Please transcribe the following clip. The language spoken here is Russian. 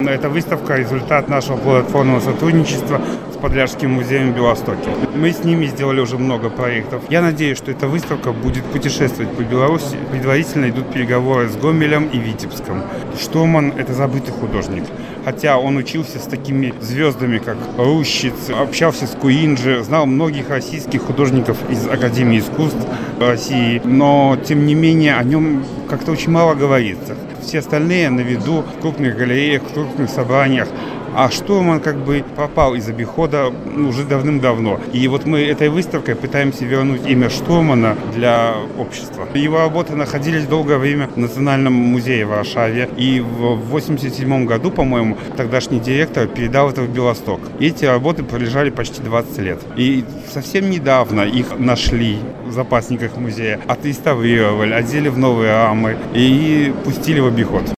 Эта выставка – результат нашего плодотворного сотрудничества с Подляшским музеем в Белостоке. Мы с ними сделали уже много проектов. Я надеюсь, что эта выставка будет путешествовать по Беларуси. Предварительно идут переговоры с Гомелем и Витебском. Штурман – это забытый художник. Хотя он учился с такими звездами, как Рущиц, общался с Куинджи, знал многих российских художников из Академии искусств России. Но, тем не менее, о нем как-то очень мало говорится. Все остальные на виду в крупных галереях, в крупных собраниях. А Штурман как бы пропал из обихода уже давным-давно. И вот мы этой выставкой пытаемся вернуть имя Штурмана для общества. Его работы находились долгое время в Национальном музее в Варшаве. И в 1987 году, по-моему, тогдашний директор передал это в Белосток. И эти работы пролежали почти 20 лет. И совсем недавно их нашли в запасниках музея, отреставрировали, одели в новые рамы и пустили в обиход.